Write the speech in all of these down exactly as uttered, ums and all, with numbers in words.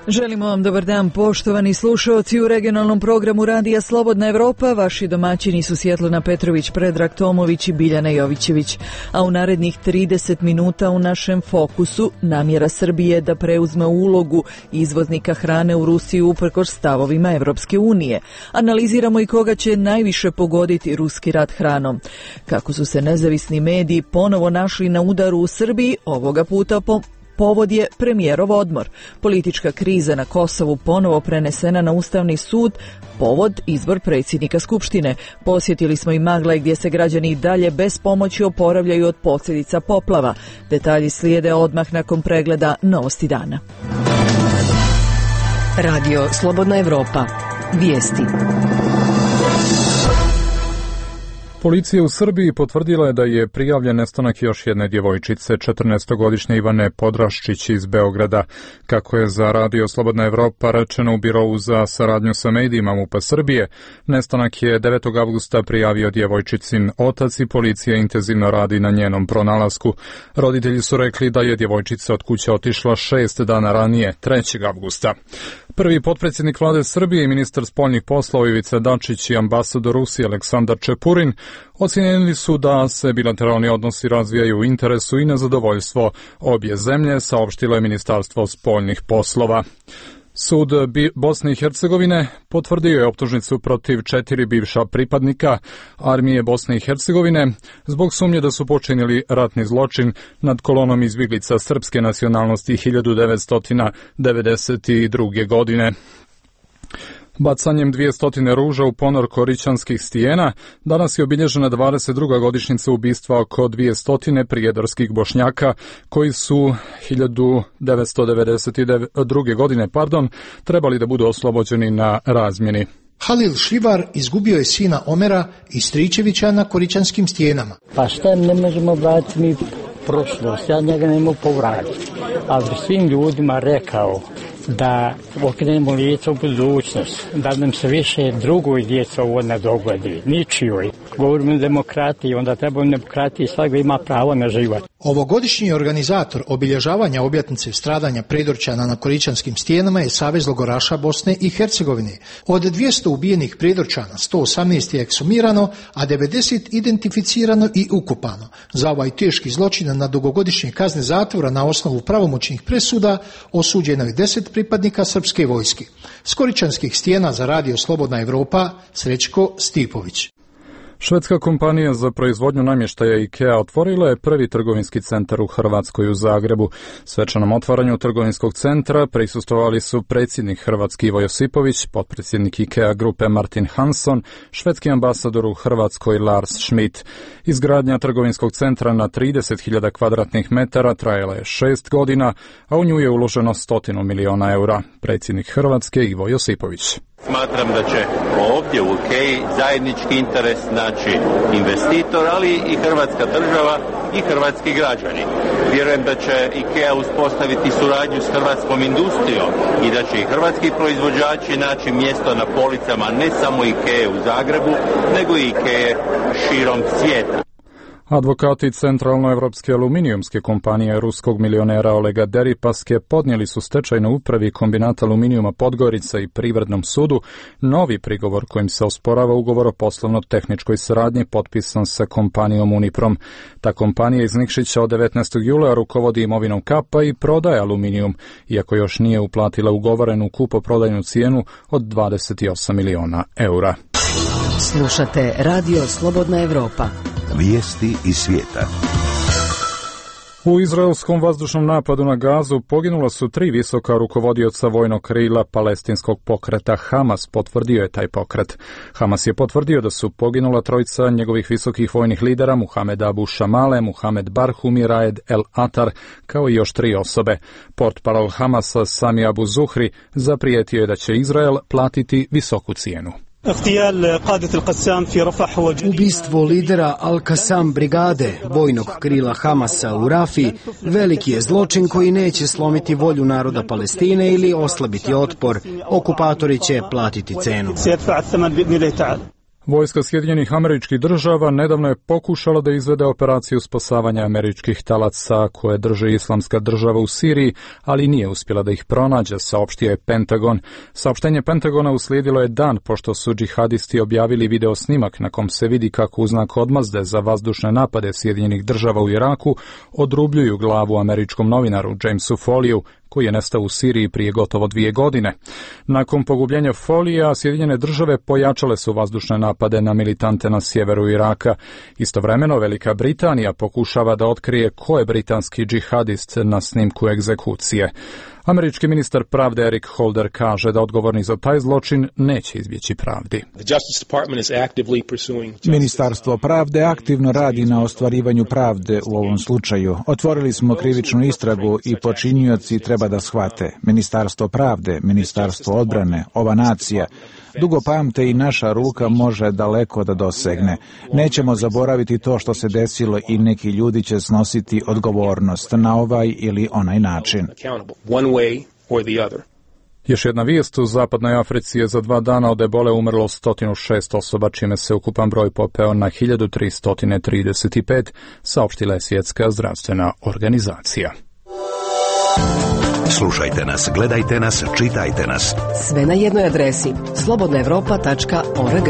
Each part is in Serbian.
Želimo vam dobar dan, poštovani slušaoci. U regionalnom programu Radija Slobodna Evropa vaši domaćini su Svjetlana Petrović, Predrag Tomović i Biljana Jovićević. A u narednih trideset minuta u našem fokusu namjera Srbije da preuzme ulogu izvoznika hrane u Rusiju uprkos stavovima Evropske unije. Analiziramo i koga će najviše pogoditi ruski rat hranom. Kako su se nezavisni mediji ponovo našli na udaru u Srbiji, ovoga puta po povod je premijerov odmor. Politička kriza na Kosovu ponovo prenesena na Ustavni sud, povod izbor predsjednika Skupštine. Posjetili smo i Maglaj gdje se građani i dalje bez pomoći oporavljaju od posljedica poplava. Detalji slijede odmah nakon pregleda Novosti dana. Radio Slobodna Evropa. Vijesti. Policija u Srbiji potvrdila je da je prijavljen nestanak još jedne djevojčice, četrnaestogodišnje Ivane Podraščić iz Beograda. Kako je za Radio Slobodna Evropa rečeno u Birovu za saradnju sa medijima MUP-a Srbije, nestanak je devetog avgusta prijavio djevojčicin otac i policija intenzivno radi na njenom pronalasku. Roditelji su rekli da je djevojčica od kuće otišla šest dana ranije, trećeg avgusta. Prvi potpredsjednik vlade Srbije i ministar spoljnih poslova Ivica Dačić i ambasador Rusije Aleksandar Čepurin ocijenili su da se bilateralni odnosi razvijaju u interesu i na zadovoljstvo obje zemlje, saopštilo je Ministarstvo spoljnih poslova. Sud Bosne i Hercegovine potvrdio je optužnicu protiv četiri bivša pripadnika armije Bosne i Hercegovine zbog sumnje da su počinili ratni zločin nad kolonom izbjeglica srpske nacionalnosti hiljadu devetsto devedeset druge. godine. Bacanjem dvjesto ruža u ponor Korićanskih stijena danas je obilježena dvadeset druga godišnjica ubistva oko dvjesto prijedorskih Bošnjaka koji su hiljadu devetsto devedeset druge. godine pardon, trebali da budu oslobođeni na razmjeni. Halil Šljivar izgubio je sina Omera i Stričevića na Korićanskim stijenama. Pa šta ne možemo vratiti mi prošlost, ja njega ne mogu povratiti, ali bi svim ljudima rekao da okrenemo lijeca u budućnost, da nam se više drugoj djeca ovo ne dogodi, ničijoj. Govorimo o demokratiji, onda treba u demokratiji svakog ima pravo na život. Ovogodišnji organizator obilježavanja obljetnice stradanja Predorčana na Korićanskim stijenama je Savez logoraša Bosne i Hercegovine. Od dvjesto ubijenih Predorčana, sto osamnaest je eksumirano, a devedeset identificirano i ukopano. Za ovaj teški zločin na dugogodišnje kazne zatvora na osnovu pravomoćnih presuda osuđeno je deset pripadnika srpske vojske. S Korićanskih stijena za Radio Slobodna Evropa, Srećko Stipović. Švedska kompanija za proizvodnju namještaja IKEA otvorila je prvi trgovinski centar u Hrvatskoj u Zagrebu. Svečanom otvaranju trgovinskog centra prisustvovali su predsjednik Hrvatski Ivo Josipović, potpredsjednik IKEA grupe Martin Hansson, švedski ambasador u Hrvatskoj Lars Schmidt. Izgradnja trgovinskog centra na trideset hiljada kvadratnih metara trajala je šest godina, a u nju je uloženo stotinu miliona eura. Predsjednik Hrvatske Ivo Josipović. Smatram da će ovdje u IKEA zajednički interes naći investitor, ali i hrvatska država i hrvatski građani. Vjerujem da će IKEA uspostaviti suradnju s hrvatskom industrijom i da će i hrvatski proizvođači naći mjesto na policama ne samo IKEA u Zagrebu, nego i IKEA širom svijeta. Advokati Centralnoevropske aluminijumske kompanije ruskog milionera Olega Deripaske podnijeli su stečajnoj upravi kombinata aluminijuma Podgorica i Privrednom sudu novi prigovor kojim se osporava ugovor o poslovno-tehničkoj saradnji potpisan sa kompanijom Uniprom. Ta kompanija iz Nikšića od devetnaestog jula rukovodi imovinom Kapa i prodaje aluminijum, iako još nije uplatila ugovorenu kupoprodajnu cijenu od dvadeset osam miliona eura. Slušate Radio Slobodna Evropa. Vijesti iz svijeta. U izraelskom vazdušnom napadu na Gazu poginula su tri visoka rukovodioca vojnog krila palestinskog pokreta Hamas, potvrdio je taj pokret. Hamas je potvrdio da su poginula trojica njegovih visokih vojnih lidera, Muhamed Abu Shamale, Muhamed Barhum i Raed El Atar, kao i još tri osobe. Portparol Hamasa Sami Abu Zuhri zaprijetio je da će Izrael platiti visoku cijenu. Ubistvo lidera Al-Qassam brigade, vojnog krila Hamasa u Rafi, veliki je zločin koji neće slomiti volju naroda Palestine ili oslabiti otpor. Okupatori će platiti cenu. Vojska Sjedinjenih Američkih Država nedavno je pokušala da izvede operaciju spasavanja američkih talaca koje drže Islamska država u Siriji, ali nije uspjela da ih pronađe, saopštio je Pentagon. Saopštenje Pentagona uslijedilo je dan pošto su džihadisti objavili video snimak na kom se vidi kako u znak odmazde za vazdušne napade Sjedinjenih Država u Iraku odrubljuju glavu američkom novinaru Jamesu Foliju, koji je nestao u Siriji prije gotovo dvije godine. Nakon pogubljenja Folija, Sjedinjene Države pojačale su vazdušne napade na militante na sjeveru Iraka. Istovremeno, Velika Britanija pokušava da otkrije ko je britanski džihadist na snimku egzekucije. Američki ministar pravde Eric Holder kaže da odgovorni za taj zločin neće izbjeći pravdi. Ministarstvo pravde aktivno radi na ostvarivanju pravde u ovom slučaju. Otvorili smo krivičnu istragu i počinioci treba da shvate. Ministarstvo pravde, Ministarstvo odbrane, ova nacija dugo pamte i naša ruka može daleko da dosegne. Nećemo zaboraviti to što se desilo i neki ljudi će snositi odgovornost na ovaj ili onaj način. Još jedna vijest, u zapadnoj Africi je za dva dana od ebole umrlo sto šest osoba, čime se ukupan broj popeo na hiljadu tristo trideset pet, saopštila je Svjetska zdravstvena organizacija. Slušajte nas, gledajte nas, čitajte nas. Sve na jednoj adresi slobodna evropa tačka org.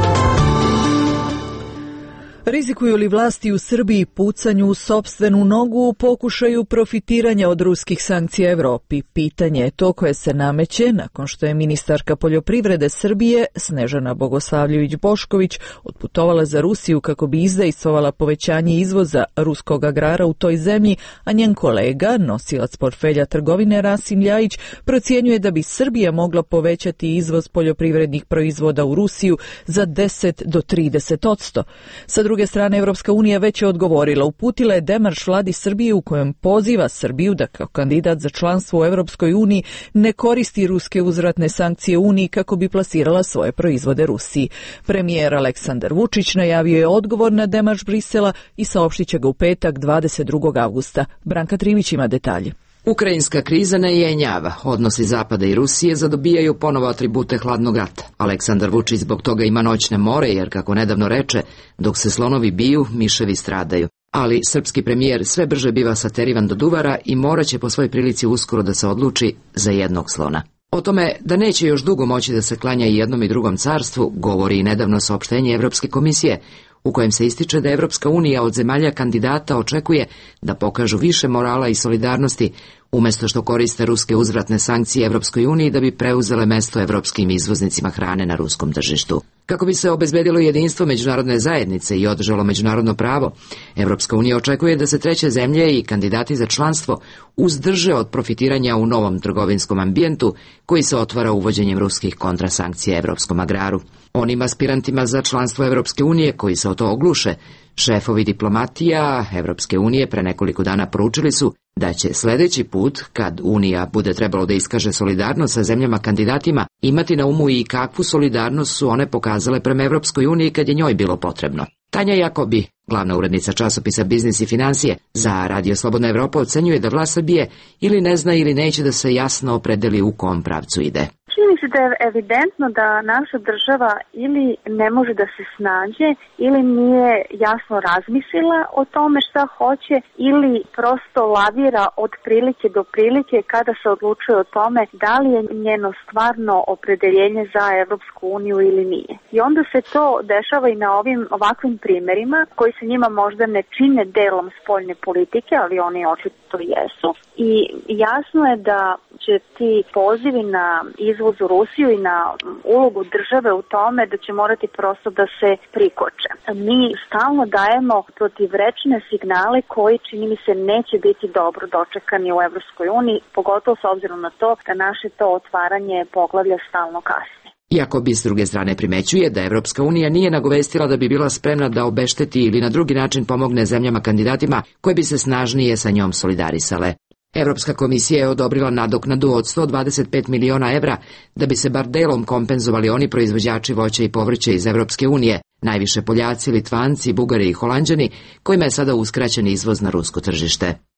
Rizikuju li vlasti u Srbiji pucanju u sopstvenu nogu u pokušaju profitiranja od ruskih sankcija Evropi? Pitanje je to koje se nameće nakon što je ministarka poljoprivrede Srbije Snežana Bogoslavljević-Bošković otputovala za Rusiju kako bi izdejstvovala povećanje izvoza ruskog agrara u toj zemlji, a njen kolega, nosilac portfelja trgovine Rasim Ljajić, procjenjuje da bi Srbija mogla povećati izvoz poljoprivrednih proizvoda u Rusiju za deset do trideset odsto. Sa S druge strane, Evropska unija već je odgovorila, uputila je demarš vladi Srbije u kojem poziva Srbiju da kao kandidat za članstvo u Evropskoj uniji ne koristi ruske uzvratne sankcije Uniji kako bi plasirala svoje proizvode Rusiji. Premijer Aleksandar Vučić najavio je odgovor na demarš Brisela i saopštit će ga u petak dvadeset drugog avgusta. Branka Trivić ima detalje. Ukrajinska kriza ne jenjava, odnosi Zapada i Rusije zadobijaju ponovo atribute hladnog rata. Aleksandar Vučić zbog toga ima noćne more, jer kako nedavno reče, dok se slonovi biju, miševi stradaju. Ali srpski premijer sve brže biva saterivan do duvara i moraće po svoj prilici uskoro da se odluči za jednog slona. O tome da neće još dugo moći da se klanja i jednom i drugom carstvu, govori i nedavno saopštenje Evropske komisije, u kojem se ističe da Evropska unija od zemalja kandidata očekuje da pokažu više morala i solidarnosti, umjesto što koriste ruske uzvratne sankcije Evropskoj uniji da bi preuzele mesto evropskim izvoznicima hrane na ruskom tržištu. Kako bi se obezbedilo jedinstvo međunarodne zajednice i održalo međunarodno pravo, Evropska unija očekuje da se treće zemlje i kandidati za članstvo uzdrže od profitiranja u novom trgovinskom ambijentu koji se otvara uvođenjem ruskih kontrasankcija evropskom agraru. Onim aspirantima za članstvo Evropske unije koji se o to ogluše, šefovi diplomatija Evropske unije pre nekoliko dana poručili su da će sljedeći put, kad Unija bude trebalo da iskaže solidarnost sa zemljama kandidatima, imati na umu i kakvu solidarnost su one pokazale prema Evropskoj uniji kad je njoj bilo potrebno. Tanja Jakobi, glavna urednica časopisa Biznis i financije za Radio Slobodna Evropa, ocenjuje da vlast Srbije ili ne zna ili neće da se jasno opredeli u kom pravcu ide. Čini se da je evidentno da naša država ili ne može da se snađe ili nije jasno razmislila o tome šta hoće ili prosto lavira od prilike do prilike kada se odlučuje o tome da li je njeno stvarno opredeljenje za Evropsku uniju ili nije. I onda se to dešava i na ovim ovakvim primerima koji se njima možda ne čine delom spoljne politike, ali oni očito jesu. I jasno je da će ti pozivi na izvoz u Rusiju i na ulogu države u tome da će morati prosto da se prikoče. Mi stalno dajemo protivrečne signale koji, čini mi se, neće biti dobro dočekani u Evropskoj uniji, pogotovo s obzirom na to da naše to otvaranje poglavlja stalno kasni. Iako bi s druge strane primećuje da Evropska unija nije nagovestila da bi bila spremna da obešteti ili na drugi način pomogne zemljama kandidatima koje bi se snažnije sa njom solidarisale. Evropska komisija je odobrila nadoknadu od sto dvadeset pet miliona evra da bi se bar delom kompenzovali oni proizvođači voća i povrća iz Evropske unije, najviše Poljaci, Litvanci, Bugari i Holanđani, kojima je sada uskraćen izvoz na rusko tržište.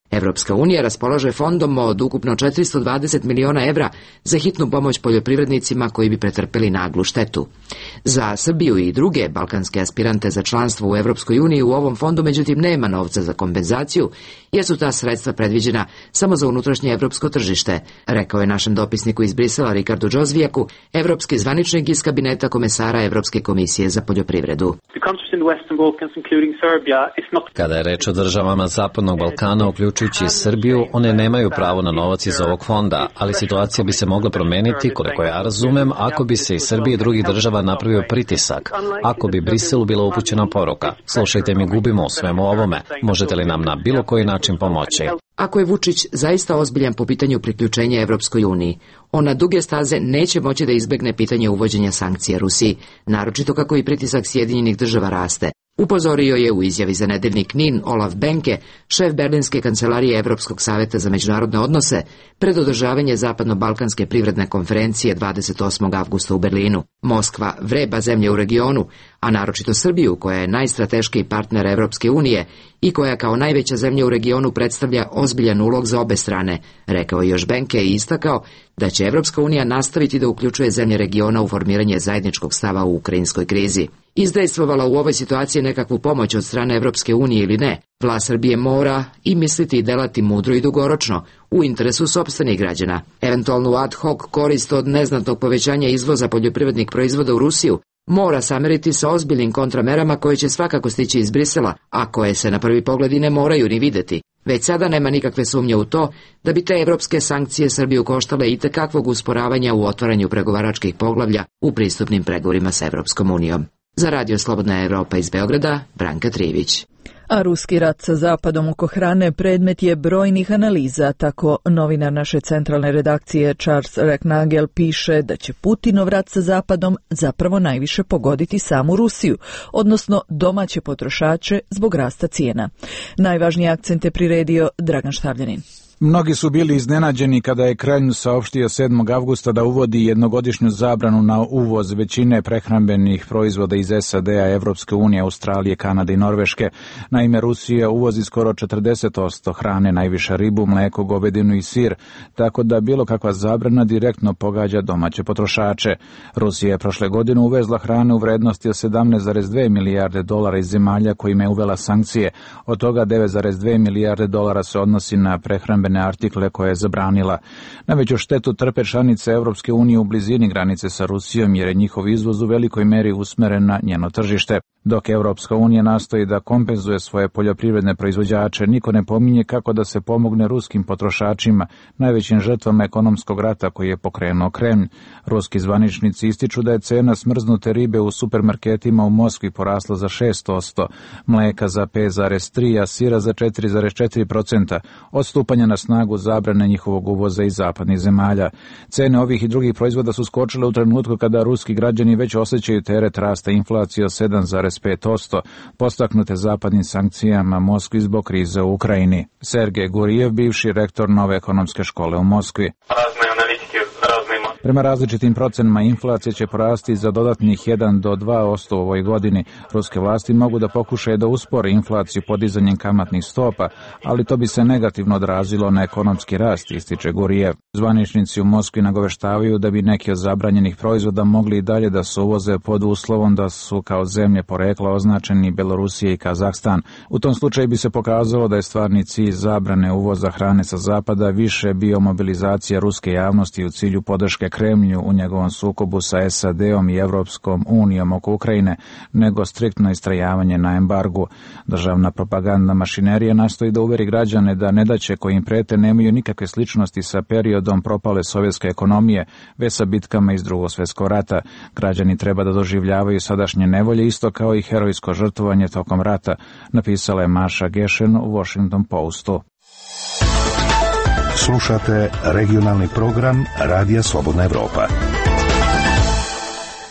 Evropska unija raspolaže fondom od ukupno četiristo dvadeset miliona evra za hitnu pomoć poljoprivrednicima koji bi pretrpeli naglu štetu. Za Srbiju i druge balkanske aspirante za članstvo u Evropskoj uniji u ovom fondu međutim nema novca za kompenzaciju, jer su ta sredstva predviđena samo za unutrašnje evropsko tržište, rekao je našem dopisniku iz Brisela Rikardu Džozvijaku, evropski zvaničnik iz kabineta komesara Evropske komisije za poljoprivredu. Kada je reč o državama Zapadnog Balkana, uključujući Srbiju, one nemaju pravo na novac iz ovog fonda, ali situacija bi se mogla promeniti, koliko ja razumem, ako bi se iz Srbije i drugih država napravio pritisak, ako bi Briselu bila upućena poruka. Slušajte, mi gubimo u svemu ovome, možete li nam na bilo koji način pomoći? Ako je Vučić zaista ozbiljan po pitanju priključenja Evropskoj uniji, on na duge staze neće moći da izbegne pitanje uvođenja sankcija Rusiji, naročito kako i pritisak Sjedinjenih država raste. Upozorio je u izjavi za nedeljnik N I N Olaf Benke, šef berlinske kancelarije Evropskog saveta za međunarodne odnose, pred održavanje Zapadno-balkanske privredne konferencije dvadeset osmog avgusta u Berlinu. Moskva vreba zemlje u regionu, a naročito Srbiju, koja je najstrateškiji partner Evropske unije i koja kao najveća zemlja u regionu predstavlja ozbiljan ulog za obe strane, rekao je još Benke i istakao da će Evropska unija nastaviti da uključuje zemlje regiona u formiranje zajedničkog stava u ukrajinskoj krizi. Izdejstvovala u ovoj situaciji nekakvu pomoć od strane Evropske unije ili ne, vlast Srbije mora i misliti i delati mudro i dugoročno, u interesu sopstvenih građana. Eventualnu ad hoc korist od neznatnog povećanja izvoza poljoprivrednih proizvoda u Rusiju mora sameriti sa ozbiljnim kontramerama koje će svakako stići iz Brisela, a koje se na prvi pogled i ne moraju ni videti. Već sada nema nikakve sumnje u to da bi te evropske sankcije Srbiju koštale i tekakvog usporavanja u otvaranju pregovaračkih poglavlja u pristupnim pregovorima s Evropskom unijom. Za Radio Slobodna Evropa iz Beograda, Branka Trivić. A ruski rat sa Zapadom oko hrane predmet je brojnih analiza, tako novinar naše centralne redakcije Charles Recknagel piše da će Putinov rat sa Zapadom zapravo najviše pogoditi samu Rusiju, odnosno domaće potrošače zbog rasta cijena. Najvažnije akcente priredio Dragan Štavljanin. Mnogi su bili iznenađeni kada je Kremlj saopštio sedmog avgusta da uvodi jednogodišnju zabranu na uvoz većine prehrambenih proizvoda iz S A D-a, Evropske unije, Australije, Kanade i Norveške. Naime, Rusija uvozi skoro četrdeset posto hrane, najviše ribu, mleko, govedinu i sir, tako da bilo kakva zabrana direktno pogađa domaće potrošače. Rusija je prošle godine uvezla hrane u vrednosti od sedamnaest zarez dve milijarde dolara iz zemalja kojima je uvela sankcije. Od toga devet zarez dve milijarde dolara se odnosi na prehrambene artikle koje je zabranila. Najveću štetu trpe članice Evropske unije u blizini granice sa Rusijom, jer je njihov izvoz u velikoj meri usmeren na njeno tržište. Dok Evropska unija nastoji da kompenzuje svoje poljoprivredne proizvođače, niko ne pominje kako da se pomogne ruskim potrošačima, najvećim žrtvama ekonomskog rata koji je pokrenuo Kremlj. Ruski zvaničnici ističu da je cena smrznute ribe u supermarketima u Moskvi porasla za šest posto, mleka za pet zarez tri, a sira za četiri zarez četiri posto, od stupanja na snagu zabrane njihovog uvoza iz zapadnih zemalja. Cene ovih i drugih proizvoda su skočile u trenutku kada ruski građani već osjećaju teret rasta inflacije od sedam zarez pet posto, postaknute zapadnim sankcijama Moskvi zbog krize u Ukrajini. Sergej Gurijev, bivši rektor Nove ekonomske škole u Moskvi. Prema različitim procenama, inflacija će porasti za dodatnih jedan do dva posto u ovoj godini. Ruske vlasti mogu da pokušaju da uspore inflaciju podizanjem kamatnih stopa, ali to bi se negativno odrazilo na ekonomski rast, ističe Gurijev. Zvaničnici u Moskvi nagoveštavaju da bi neki od zabranjenih proizvoda mogli i dalje da se uvoze pod uslovom da su kao zemlje porekla označeni Belorusija i Kazahstan. U tom slučaju bi se pokazalo da je stvarni cilj zabrane uvoza hrane sa zapada više bio mobilizacija ruske javnosti u cilju podrške Kremlju u njegovom sukobu sa S A D-om i Evropskom unijom oko Ukrajine, nego striktno istrajavanje na embargu. Državna propagandna mašinerija nastoji da uveri građane da nedaće koji im prete nemaju nikakve sličnosti sa periodom propale sovjetske ekonomije, već sa bitkama iz Drugog svjetskog rata. Građani treba da doživljavaju sadašnje nevolje isto kao i herojsko žrtvovanje tokom rata, napisala je Maša Gešen u Washington Postu. Slušate regionalni program Radija Slobodna Evropa.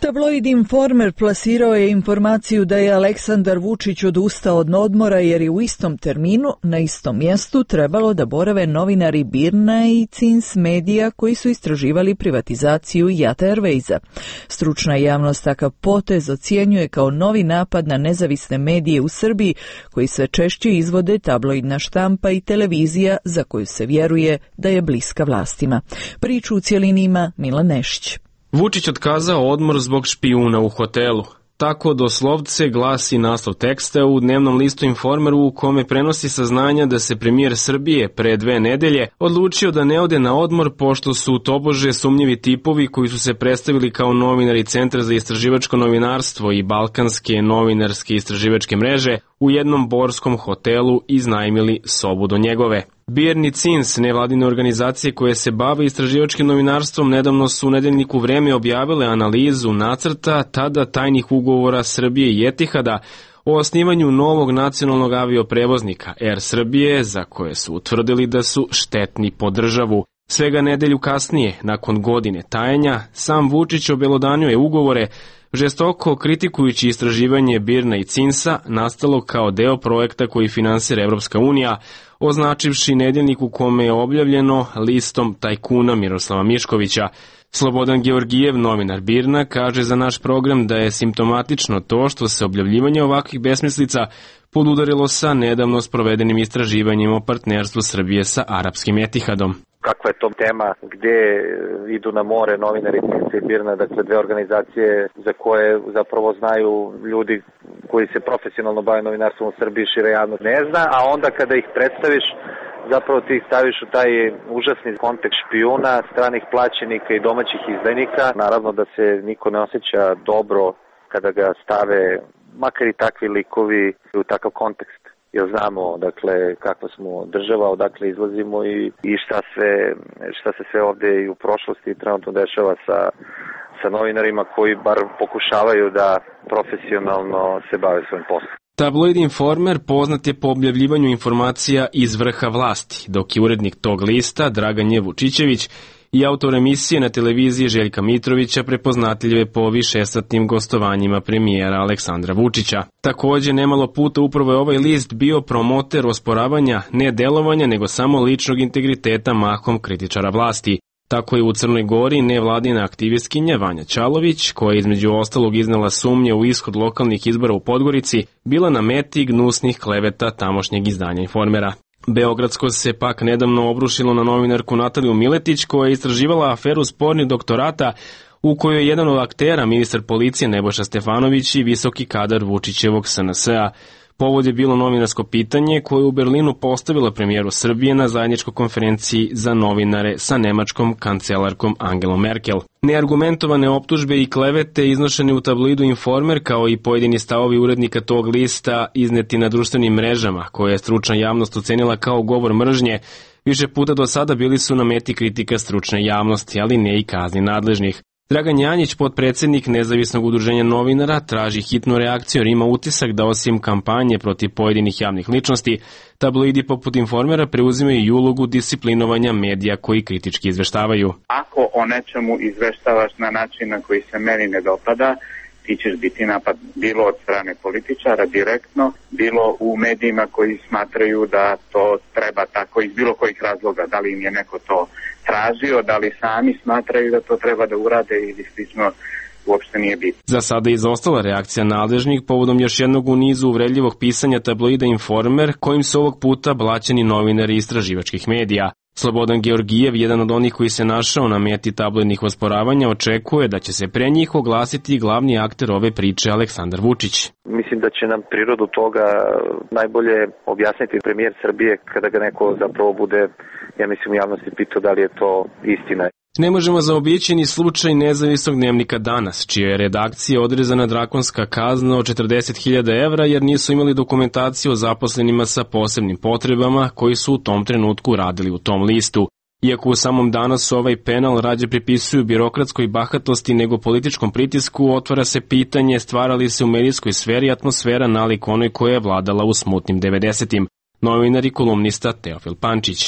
Tabloid Informer plasirao je informaciju da je Aleksandar Vučić odustao od odmora jer je u istom terminu, na istom mjestu, trebalo da borave novinari Birna i Cins Medija koji su istraživali privatizaciju Jata Airwaysa. Stručna javnost takav potez ocjenjuje kao novi napad na nezavisne medije u Srbiji koji sve češće izvode tabloidna štampa i televizija za koju se vjeruje da je bliska vlastima. Priču u cjelini ima Milan Nešić. Vučić otkazao odmor zbog špijuna u hotelu. Tako doslovce glasi naslov teksta u dnevnom listu Informeru u kome prenosi saznanja da se premijer Srbije pre dve nedelje odlučio da ne ode na odmor pošto su tobože sumnjivi tipovi koji su se predstavili kao novinari Centra za istraživačko novinarstvo i Balkanske novinarske istraživačke mreže u jednom borskom hotelu iznajmili sobu do njegove. Birn i Cins, nevladine organizacije koje se bave istraživačkim novinarstvom, nedavno su u nedeljniku Vreme objavile analizu nacrta tada tajnih ugovora Srbije i Etihada o osnivanju novog nacionalnog avioprevoznika Air Srbije, za koje su utvrdili da su štetni po državu. Svega nedelju kasnije, nakon godine tajenja, sam Vučić obelodanio je ugovore, žestoko kritikujući istraživanje Birna i Cinsa, nastalo kao deo projekta koji finansira Evropska unija, označivši nedeljnik u kome je objavljeno listom tajkuna Miroslava Miškovića. Slobodan Georgijev, novinar Birna, kaže za naš program da je simptomatično to što se objavljivanje ovakvih besmislica podudarilo sa nedavno sprovedenim istraživanjem o partnerstvu Srbije sa arapskim Etihadom. Kakva je to tema gdje idu na more novinari Cinsa i Birna, dakle dve organizacije za koje zapravo znaju ljudi koji se profesionalno bave novinarstvom u Srbiji, šira javnost ne zna, a onda kada ih predstaviš, zapravo ti ih staviš u taj užasni kontekst špijuna, stranih plaćenika i domaćih izdajnika. Naravno da se niko ne osjeća dobro kada ga stave, makar i takvi likovi, u takav kontekst. Jer znamo, dakle, kakva smo država, odakle izlazimo i, i šta, sve, šta se sve ovdje i u prošlosti trenutno dešava sa, sa novinarima koji bar pokušavaju da profesionalno se bave svojim poslom. Tabloid Informer poznat je po objavljivanju informacija iz vrha vlasti, dok je urednik tog lista Dragan J. Vučićević i autor emisije na televiziji Željka Mitrovića prepoznatljiv je po višesatnim gostovanjima premijera Aleksandra Vučića. Također, nemalo puta upravo je ovaj list bio promoter osporavanja ne delovanja, nego samo ličnog integriteta mahom kritičara vlasti. Tako je u Crnoj Gori nevladina aktivistkinja Vanja Čalović, koja je između ostalog iznela sumnje u ishod lokalnih izbora u Podgorici, bila na meti gnusnih kleveta tamošnjeg izdanja Informera. Beogradsko se pak nedavno obrušilo na novinarku Nataliju Miletić, koja je istraživala aferu spornih doktorata u kojoj je jedan od aktera ministar policije Nebojša Stefanović i visoki kadar Vučićevog S N S-a. Povod je bilo novinarsko pitanje koje je u Berlinu postavila premijeru Srbije na zajedničkoj konferenciji za novinare sa nemačkom kancelarkom Angelom Merkel. Neargumentovane optužbe i klevete iznošene u tabloidu Informer, kao i pojedini stavovi urednika tog lista izneti na društvenim mrežama, koje je stručna javnost ocenila kao govor mržnje, više puta do sada bili su na meti kritika stručne javnosti, ali ne i kazni nadležnih. Dragan Janjić, potpredsjednik Nezavisnog udruženja novinara, traži hitnu reakciju jer ima utisak da osim kampanje protiv pojedinih javnih ličnosti, tabloidi poput Informera preuzimaju i ulogu disciplinovanja medija koji kritički izveštavaju. Ako o nečemu izveštavaš na način na koji se meni ne dopada, ti ćeš biti napad bilo od strane političara direktno, bilo u medijima koji smatraju da to treba tako iz bilo kojih razloga, da li im je neko to tražio, da li sami smatraju da to treba da urade ili slično, uopšte nije bitno. Za sada je izostala reakcija nadležnih povodom još jednog u nizu uvredljivog pisanja tabloida Informer, kojim su ovog puta blaćeni novinari istraživačkih medija. Slobodan Georgijev, jedan od onih koji se našao na meti tabloidnih osporavanja, očekuje da će se pre njih oglasiti glavni akter ove priče Aleksandar Vučić. Mislim da će nam prirodu toga najbolje objasniti premijer Srbije kada ga neko zapravo bude, ja mislim, u javnosti pitao da li je to istina. Ne možemo zaobići ni slučaj nezavisnog dnevnika Danas, čija je redakcija odrezana drakonska kazna od četrdeset hiljada evra jer nisu imali dokumentaciju o zaposlenima sa posebnim potrebama koji su u tom trenutku radili u tom listu. Iako u samom Danasu ovaj penal rađe pripisuju birokratskoj bahatosti nego političkom pritisku, otvara se pitanje stvara li se u medijskoj sferi atmosfera nalik onoj koja je vladala u smutnim devedesetim. Novinar i kolumnista Teofil Pančić. Ako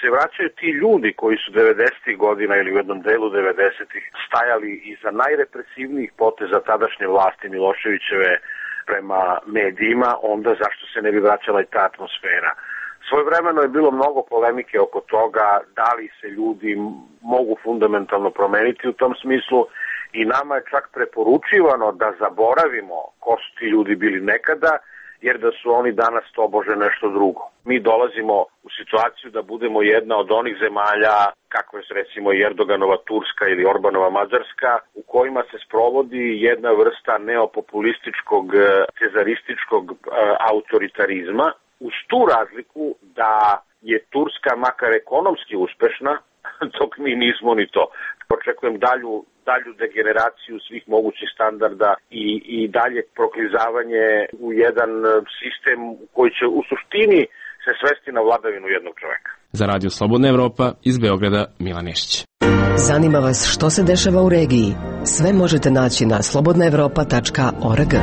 se vraćaju ti ljudi koji su devedesetih godina ili u jednom delu devedesetih stajali iza najrepresivnijih poteza tadašnje vlasti Miloševićeve prema medijima, onda zašto se ne bi vraćala i ta atmosfera. Svojevremeno je bilo mnogo polemike oko toga da li se ljudi mogu fundamentalno promeniti u tom smislu i nama je čak preporučivano da zaboravimo ko su ti ljudi bili nekada, jer da su oni danas tobože nešto drugo. Mi dolazimo u situaciju da budemo jedna od onih zemalja, kako je recimo Erdoganova Turska ili Orbanova Mađarska, u kojima se sprovodi jedna vrsta neopopulističkog, cezarističkog autoritarizma, uz tu razliku da je Turska makar ekonomski uspešna, dok mi nismo ni to. Očekujem dalju, dalju degeneraciju svih mogućih standarda i, i dalje proklizavanje u jedan sistem koji će u suštini se svesti na vladavinu jednog čoveka. Za Radio Slobodna Evropa iz Beograda, Milan Nešić. Zanima vas što se dešava u regiji? Sve možete naći na slobodna evropa tačka org.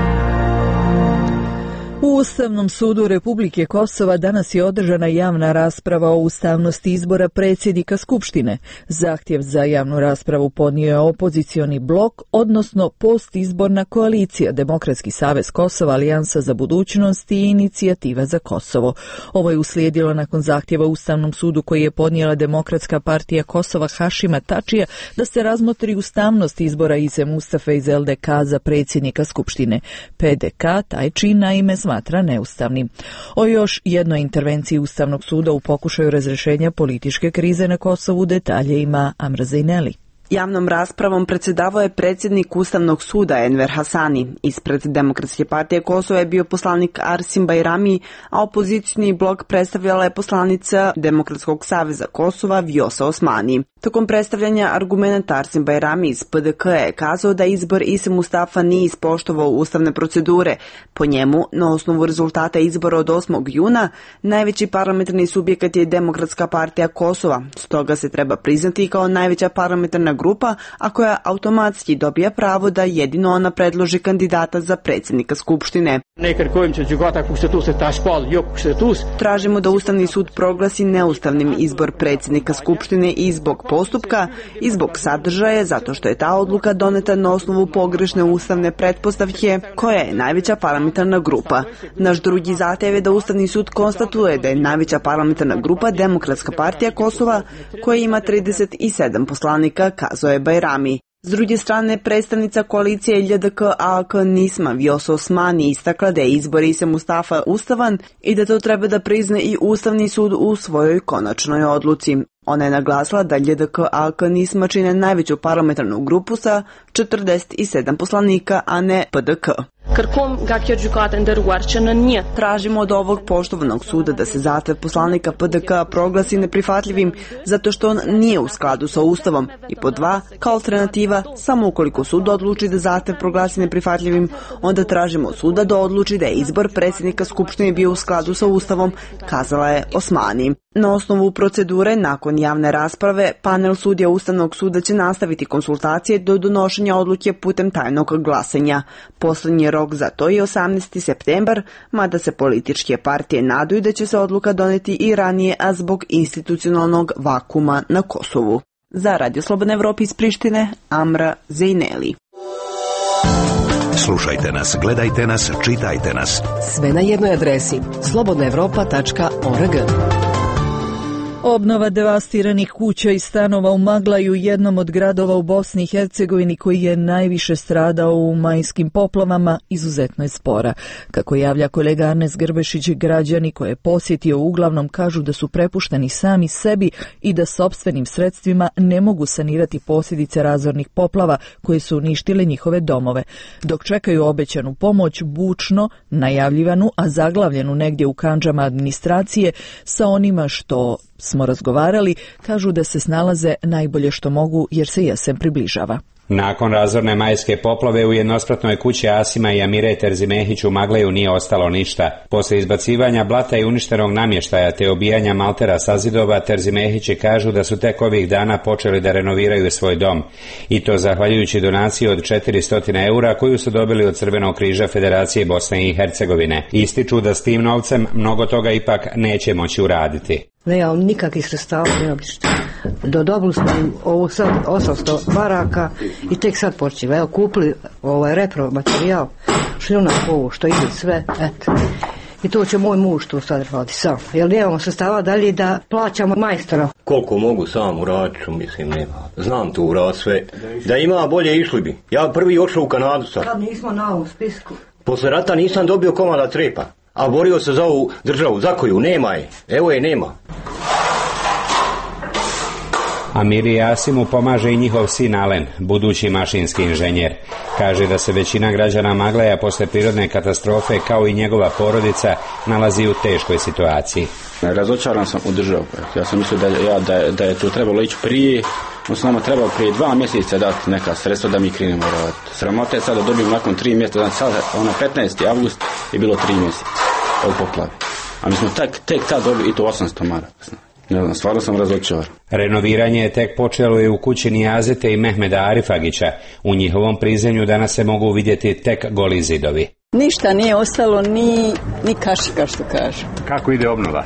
U Ustavnom sudu Republike Kosova danas je održana javna rasprava o ustavnosti izbora predsjednika Skupštine. Zahtjev za javnu raspravu podnio je opozicioni blok, odnosno postizborna koalicija Demokratski savez Kosova, Alijansa za budućnost i Inicijativa za Kosovo. Ovo je uslijedilo nakon zahtjeva Ustavnom sudu koji je podnijela Demokratska partija Kosova Hašima Tačija da se razmotri ustavnost izbora Ise Mustafe iz L D K za predsjednika Skupštine. P D K taj čin naime smatra neustavnim. O još jednoj intervenciji Ustavnog suda u pokušaju razrješenja političke krize na Kosovu detalje ima Amra Zejneli. Javnom raspravom predsjedavao je predsjednik Ustavnog suda Enver Hasani. Ispred Demokratske partije Kosova je bio poslanik Arsim Bajrami, a opozicijni blok predstavljala je poslanica Demokratskog saveza Kosova Vjosa Osmani. Tokom predstavljanja argumenta Arsim Bajrami iz P D K je kazao da izbor Ise Mustafa nije ispoštovao ustavne procedure. Po njemu, na osnovu rezultata izbora od osmog juna, najveći parlamentarni subjekat je Demokratska partija Kosova, stoga se treba priznati kao najveća parlamentarna grupa, a koja automatski dobija pravo da jedino ona predloži kandidata za predsjednika Skupštine. Tražimo da Ustavni sud proglasi neustavnim izbor predsjednika Skupštine i zbog postupka i zbog sadržaja, zato što je ta odluka doneta na osnovu pogrešne ustavne pretpostavke, koja je najveća parlamentarna grupa. Naš drugi zahtjev je da Ustavni sud konstatuje da je najveća parlamentarna grupa Demokratska partija Kosova, koja ima trideset sedam poslanika, kazao je Bajrami. S druge strane, predstavnica koalicije L D K A K Nisma Vjosa Osmani istakla da je izbor Ise Mustafa ustavan i da to treba da prizne i Ustavni sud u svojoj konačnoj odluci. Ona je naglasila da L D K A K Nisma čine najveću parlamentarnu grupu sa četrdeset sedam poslanika, a ne P D K. Tražimo od ovog poštovanog suda da se zahtev poslanika P D K proglasi neprihvatljivim zato što on nije u skladu sa Ustavom i pod dva, kao alternativa, samo ukoliko sud odluči da zahtev proglasi neprihvatljivim, onda tražimo od suda da odluči da je izbor predsjednika Skupštine bio u skladu sa Ustavom, kazala je Osmani. Na osnovu procedure, nakon javne rasprave, panel sudija Ustavnog suda će nastaviti konsultacije do donošenja odluke putem tajnog glasanja. Poslednji rok za to je osamnaesti septembar, mada se političke partije nadaju da će se odluka doneti i ranije, a zbog institucionalnog vakuma na Kosovu. Za Radio Slobodna Evropa iz Prištine, Amra Zejneli. Slušajte nas, gledajte nas, čitajte nas. Sve na jednoj adresi slobodna evropa tačka org. Obnova devastiranih kuća i stanova u Maglaju, jednom od gradova u Bosni i Hercegovini koji je najviše stradao u majskim poplavama, izuzetno je spora. Kako javlja kolega Arnes Grbešić, građani koje je posjetio uglavnom kažu da su prepušteni sami sebi i da sopstvenim sredstvima ne mogu sanirati posljedice razornih poplava koje su uništile njihove domove. Dok čekaju obećanu pomoć, bučno, najavljivanu, a zaglavljenu negdje u kandžama administracije, sa onima što smo razgovarali, kažu da se snalaze najbolje što mogu jer se jesen približava. Nakon razorne majske poplave u jednospratnoj kući Asima i Amire Terzimehić u Magleju nije ostalo ništa. Posle izbacivanja blata i uništenog namještaja te obijanja maltera sa zidova, Terzimehići kažu da su tek ovih dana počeli da renoviraju svoj dom. I to zahvaljujući donaciji od četiristo eura koju su dobili od Crvenog križa Federacije Bosne i Hercegovine. Ističu da s tim novcem mnogo toga ipak neće moći uraditi. Nemamo nikakvih sredstava, nemamo ništa. Dodobili smo ovo sad osamsto baraka i tek sad počeli. Evo, kupili ovaj repro materijal, šljunak ovo što ide sve, eto. I to će moj muž to sad radi sam. Jer nemamo sredstava dalje da plaćamo majstora. Koliko mogu sam uraditi, mislim nema. Znam to urad sve. Da ima bolje išli bi. Ja prvi ošao u Kanadu sad. Kad nismo na ovom spisku. Posle rata nisam dobio komada trepa. A borio se za ovu državu, za koju nema je. Evo je nema. Amiri Asimu pomaže i njihov sin Alen, budući mašinski inženjer. Kaže da se većina građana Magleja posle prirodne katastrofe, kao i njegova porodica, nalazi u teškoj situaciji. Razočaran sam u državu. Ja sam mislio da, ja, da, da je to trebalo ići prije, odnosno nama trebalo prije dva mjeseca dati neka sredstva da mi krenemo raditi. Sramota je sad da dobijemo nakon tri mjeseca, znači sad, ono petnaesti avgust je bilo tri mjeseca od poplave. A mi smo tek, tek tad dobili i to osamsto maraka. Ne znam, stvarno sam razočaran. Renoviranje je tek počelo i u kući Nijazete i Mehmeda Arifagića. U njihovom prizemlju danas se mogu vidjeti tek goli zidovi. Ništa nije ostalo, ni, ni kašika što kažu. Kako ide obnova?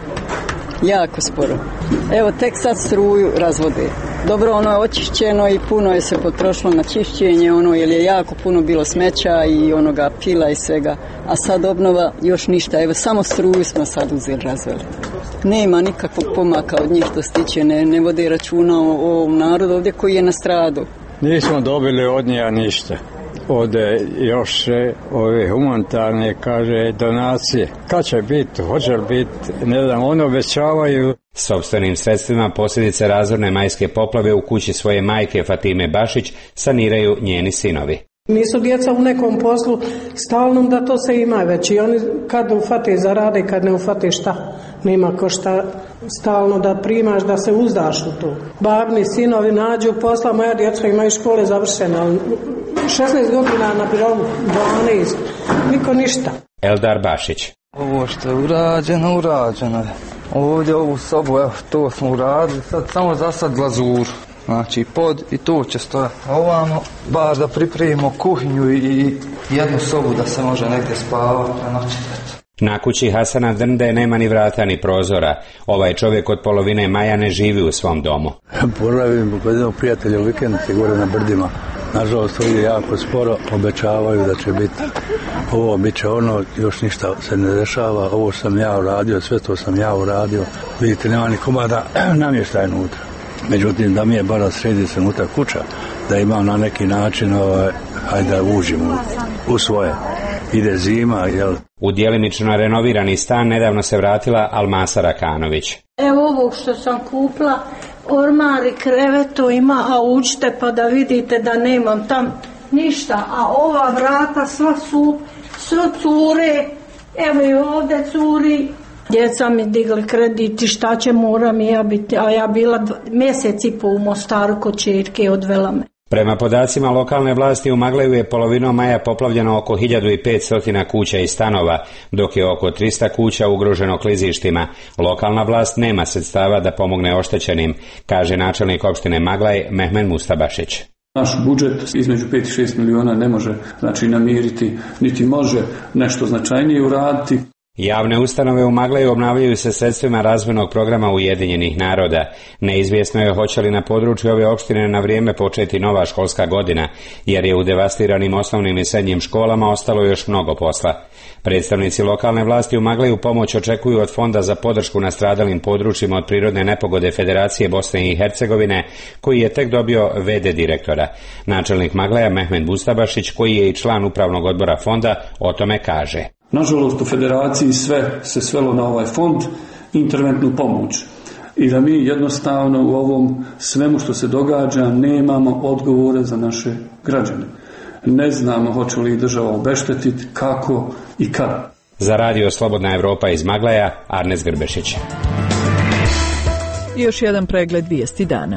Jako sporo. Evo, tek sad struju razvode. Dobro, ono je očišćeno i puno je se potrošilo na čišćenje, ono, jer je jako puno bilo smeća i onoga pila i svega. A sad obnova još ništa. Evo, samo struju smo sad uzeli, razveli. Nema nikakvog pomaka od njih što se tiče, ne, ne vode računa o ovom narodu ovdje koji je nastradu. Nismo dobili od njega ništa. Od još ove humanitarne, kaže, donacije. Kad će biti, hoće li biti, ne znam, ono obećavaju. Sopstvenim sredstvima posljedice razorne majske poplave u kući svoje majke Fatime Bašić saniraju njeni sinovi. Nisu djeca u nekom poslu stalnom da to se ima već i oni kad ufate zarade, kad ne ufate šta. Nema ko šta stalno da primaš, da se uzdaš u to. Babni sinovi nađu posla, moja djeca imaju škole završene, ali šesnaest godina na birovu, dvanaest, niko ništa. Eldar Bašić. Ovo što je urađeno, urađeno je. Ovdje ovu sobu, evo, to smo uradili, sad samo za sad glazuru. Znači pod i to će stojati. Ovamo, bar da pripremimo kuhinju i jednu sobu da se može negdje spavati na noći. Na kući Hasana Drnde nema ni vrata ni prozora. Ovaj čovjek od polovine maja ne živi u svom domu. Poravim kod jednog prijatelja u vikendici gore na brdima. Nažalost, ovdje jako sporo obećavaju da će biti ovo, bit će ono, još ništa se ne dešava. Ovo sam ja uradio, sve to sam ja uradio. Vidite, nema ni komada namještaja unutra. Međutim, da mi je bara sredi se unutra kuća, da imam na neki način, ovaj, hajde da uđem u, u svoje. Ide zima, jel? U djelimično renovirani stan nedavno se vratila Almasa Rakanović. Evo ovog što sam kupila, ormar i krevetu ima, a uđite pa da vidite da nemam tam ništa. A ova vrata sva su, sve cure, evo i ovdje curi. Djeca mi digli kredit i šta će, moram i ja biti, a ja bila dva, mjesec i po u Mostaru kod čerke, odvela me. Prema podacima lokalne vlasti u Magleju je polovinom maja poplavljeno oko hiljadu petsto kuća i stanova, dok je oko trista kuća ugroženo klizištima. Lokalna vlast nema sredstava da pomogne oštećenim, kaže načelnik opštine Maglaj Mehmed Mustabašić. Naš budžet između pet i šest miliona ne može, znači, namiriti, niti može nešto značajnije uraditi. Javne ustanove u Magleju obnavljaju se sredstvima razvojnog programa Ujedinjenih naroda. Neizvjesno je hoće li na području ove opštine na vrijeme početi nova školska godina, jer je u devastiranim osnovnim i srednjim školama ostalo još mnogo posla. Predstavnici lokalne vlasti u Magleju pomoć očekuju od Fonda za podršku nastradalim područjima od prirodne nepogode Federacije Bosne i Hercegovine, koji je tek dobio ve de direktora. Načelnik Magleja Mehmed Bustabašić, koji je i član upravnog odbora fonda, o tome kaže. Nažalost, u federaciji sve se svelo na ovaj fond, interventnu pomoć. I da mi jednostavno u ovom svemu što se događa nemamo odgovore za naše građane. Ne znamo hoće li država obeštetiti, kako i kada. Za radio Slobodna Evropa iz Magleja, Arnes Grbešić. Još jedan pregled vijesti dana.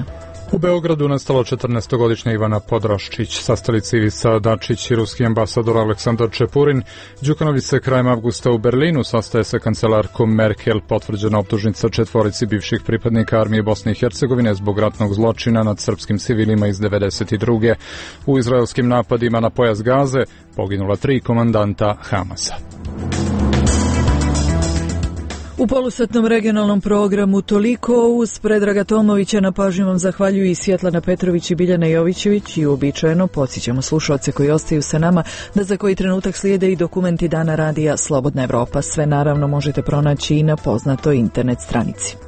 U Beogradu nestalo četrnaestogodišnja Ivana Podraščić. Sastali se Ivica Dačić i ruski ambasador Aleksandar Čepurin. Đukanović se krajem avgusta u Berlinu sastaje sa kancelarkom Merkel. Potvrđena optužnica četvorici bivših pripadnika armije Bosne i Hercegovine zbog ratnog zločina nad srpskim civilima iz devedeset druge. U izraelskim napadima na pojas Gaze poginula tri komandanta Hamasa. U polusatnom regionalnom programu toliko. Uz Predraga Tomovića na pažnju vam zahvaljuju i Svjetlana Petrović i Biljana Jovićević i uobičajeno podsjećamo slušalce koji ostaju sa nama da za koji trenutak slijede i dokumenti Dana radija Slobodna Evropa. Sve naravno možete pronaći i na poznatoj internet stranici.